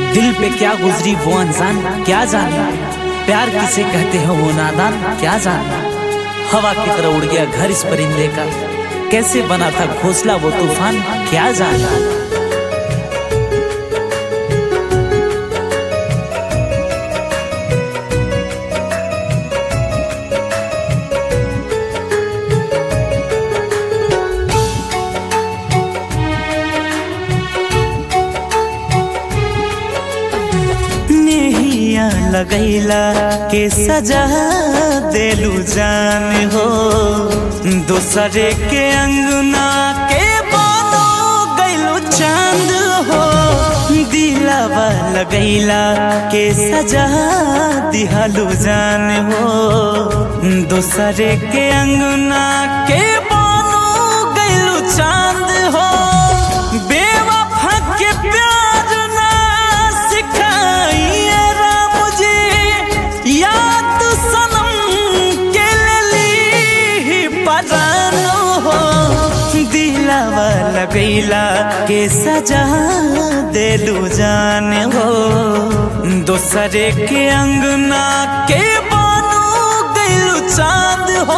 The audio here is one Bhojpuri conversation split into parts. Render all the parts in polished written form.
दिल पे क्या गुजरी वो अनजान क्या जाने, प्यार किसे कहते हैं वो नादान क्या जाने। हवा की तरह उड़ गया घर इस परिंदे का, कैसे बना था घोंसला वो तूफान क्या जाने। लगैला के सजा देलू जान हो, दूसरे के अंगना के बानो गैलू चांद हो। दिलावा लगैला के सजा दिहालू जान हो, दूसरे के अंगना के बानो गैलू चांद हो। बेवफा के प्यार ना सिखाइए याद सनम के ली परानो हो। दिलावा लगैला के सजा देलू जान हो, दूसरे के अंगना के बानो गैलू चांद हो।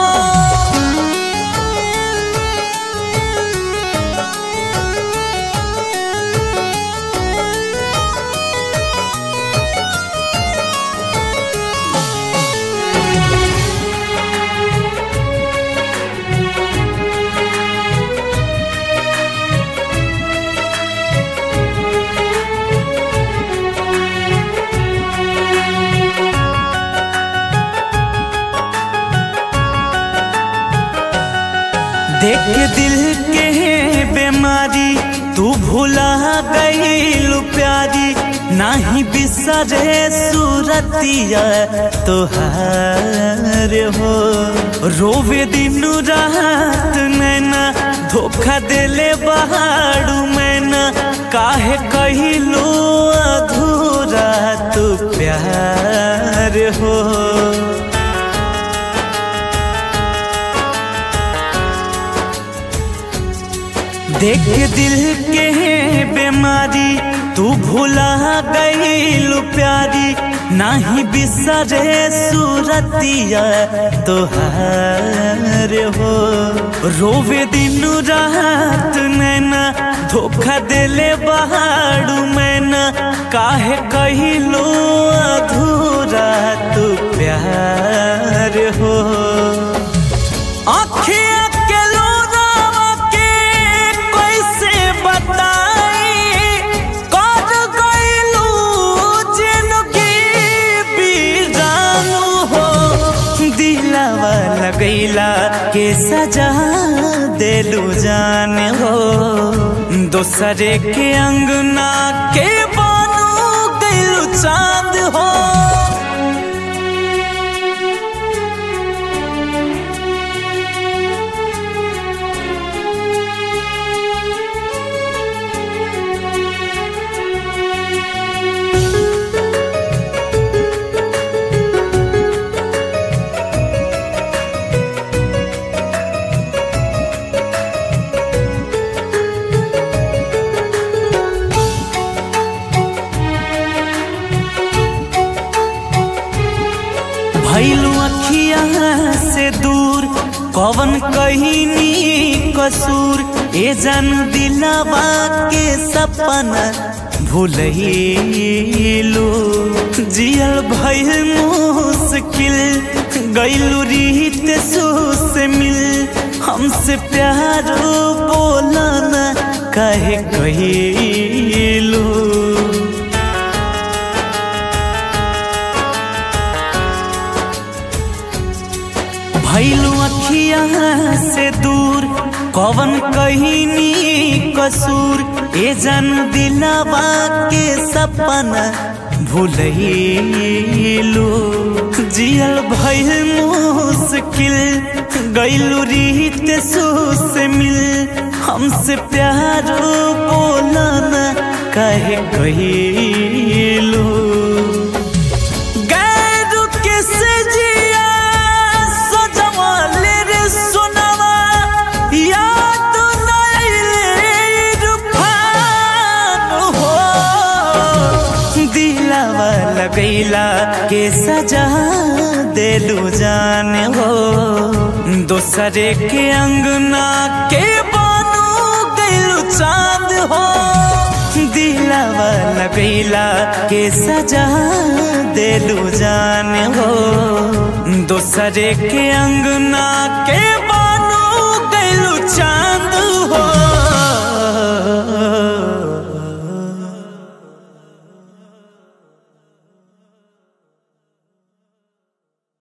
देख दिल के बीमारी तू भुला गईलू प्यारी, नाही बिसरे सूरतिया तोहार हो। रोवे दिन रात नैना धोखा देले बहाड़ू मैना, काहे कहिलू अधूरा तू प्यार हो। देख दिल के बीमारी तू भुला गईलू प्यारी, नाही बिसरे सूरतिया तोहार हो। रोवे दिन रात नैना धोखा देले बहाड़ू मैना, काहे कहिलू अधूरा तू प्यार हो। लगैला के सजा देलू जान हो, दूसरे के अंगना के बानो गैलू चांद हो। भइलू अखिया से दूर कवन कहीनी कसूर, ए जान दिलावा के सपना भूलैलू। जियल भइल मुश्किल गइलू रीत से मिल, हमसे प्यार बोला ना काहे कहिलू। भइलू अखिया से दूर कवन कहीनी कसूर, ए जान दिलावा के सपना भूलैलू। जियल भइल मुश्किल गइलू रीत से मिल, हमसे प्यार बोला ना काहे कहिलू। दिलावा लगैला के सजा देलू जान हो, दोसरे के अंगना के बानू गैलू चांद हो। दिलावा लगैला के सजा देलू जान हो, दोसरे के अंगना के बानू गैलू चांद